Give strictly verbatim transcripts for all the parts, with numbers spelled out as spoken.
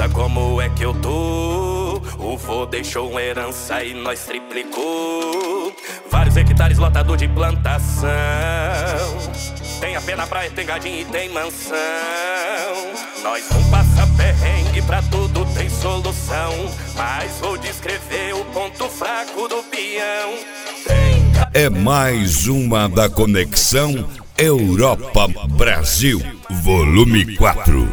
pergunta como é que eu tô. O vô deixou uma herança e nós triplicou. Vários hectares lotado de plantação. Tem a pé na praia, tem gadinho e tem mansão. Nós não passa perrengue, pra tudo tem solução. Mas vou descrever o ponto fraco do peão. Tem... É mais uma da Conexão Europa-Brasil, volume quatro.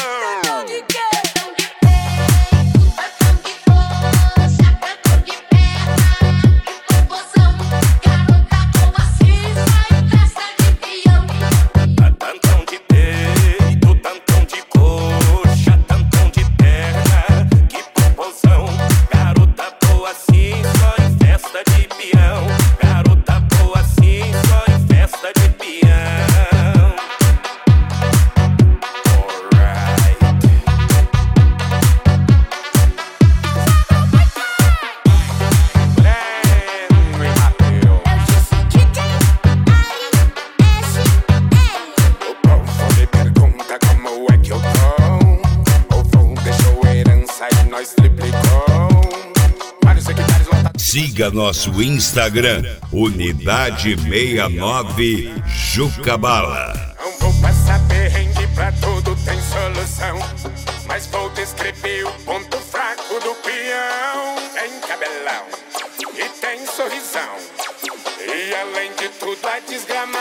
Siga nosso Instagram, Unidade sessenta e nove Jucabala. Não vou passar perrengue, pra tudo tem solução. Mas vou descrever o ponto fraco do peão. Tem cabelão e tem sorrisão. E além de tudo a desgrama